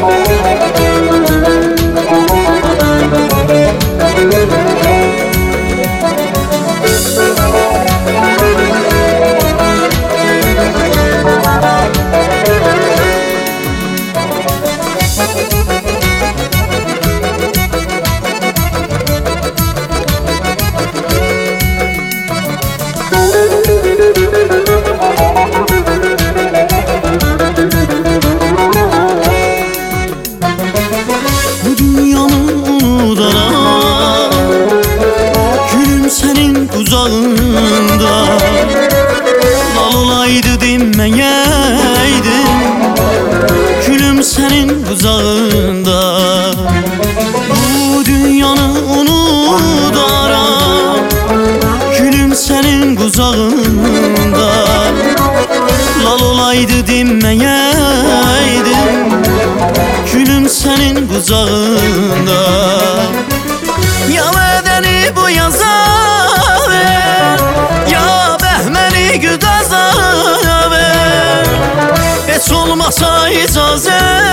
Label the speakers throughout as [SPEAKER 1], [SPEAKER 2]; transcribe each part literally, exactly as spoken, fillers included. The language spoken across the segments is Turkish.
[SPEAKER 1] Bu dünyanın unudana gülüm senin uzağında, lal olaydı dinmeyeydim gülüm senin uzağında. Bu dünyanı unudana gülüm senin uzağında, lal olaydı dinmeyeydim gülüm senin uzağında. Ya bedeni bu yaza ver, ya behmeni güdaza ver, hiç olmasa icazə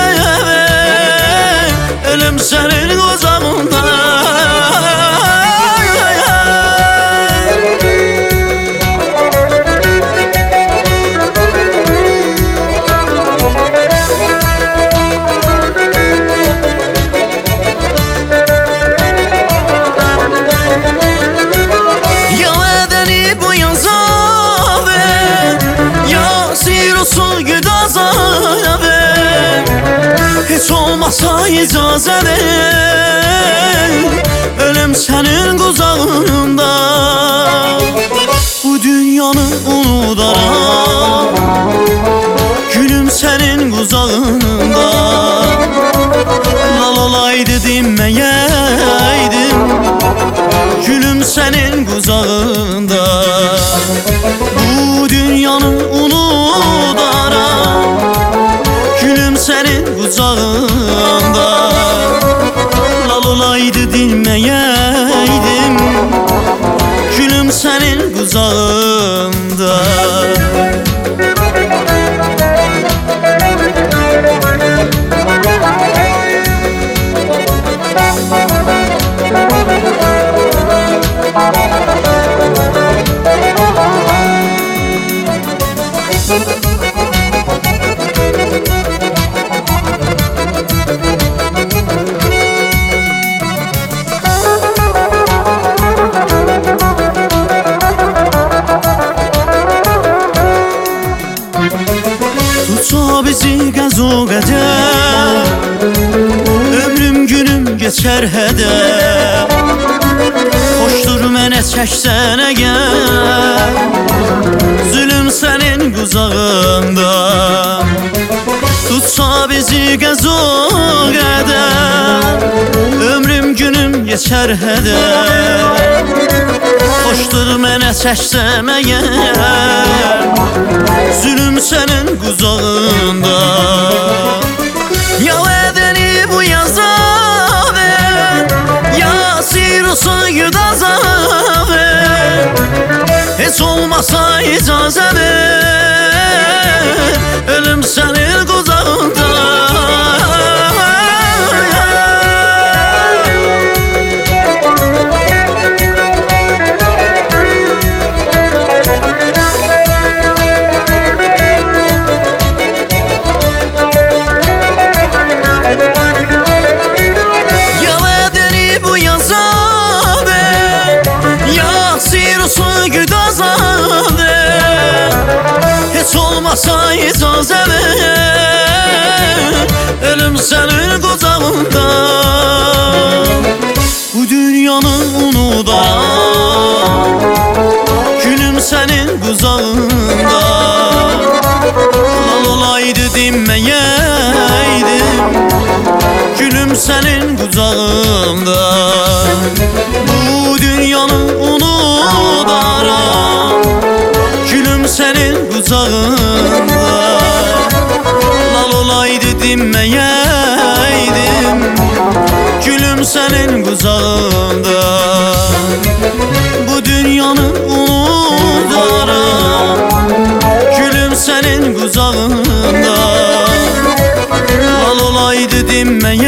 [SPEAKER 1] ver, ölüm senin uzağında. Hiç olmasa icazə ver, ölüm senin uzağında. Bu dünyanı unudaram gülüm senin uzağında, lal olaydı dinmeyeydim gülüm senin uzağında. Bu dünyanı unudaram gülüm senin uzağında, lal olaydı dinmeyeydim gülüm senin uzağında. Tutsa bizi qəzo qədər, ömrüm günüm geçer heder. Hoşdur mənə çəksən əgər, zülüm sənin quzağında. Tutsa bizi qəzo qədər, ömrüm günüm geçer heder. Hoşdur mənə çəksən əgər, zülüm sənin quzağında. Ya bedeni bu yaza ver, ya sirusu güdaza ver, hiç olmasa icazə ver, ölüm senin quzağında. Hiç olmasa icazə ver, ölüm senin quzağında. Bu dünyanı unudaram gülüm senin quzağında, lal olaydı dinmeyeydim gülüm senin quzağında. Bu dünyanı unudaram gülüm senin quzağında, lal olaydı dinmeyeydim gülüm senin quzağında. Bu dünyanı unudaram gülüm senin quzağında, lal olaydı silinməyən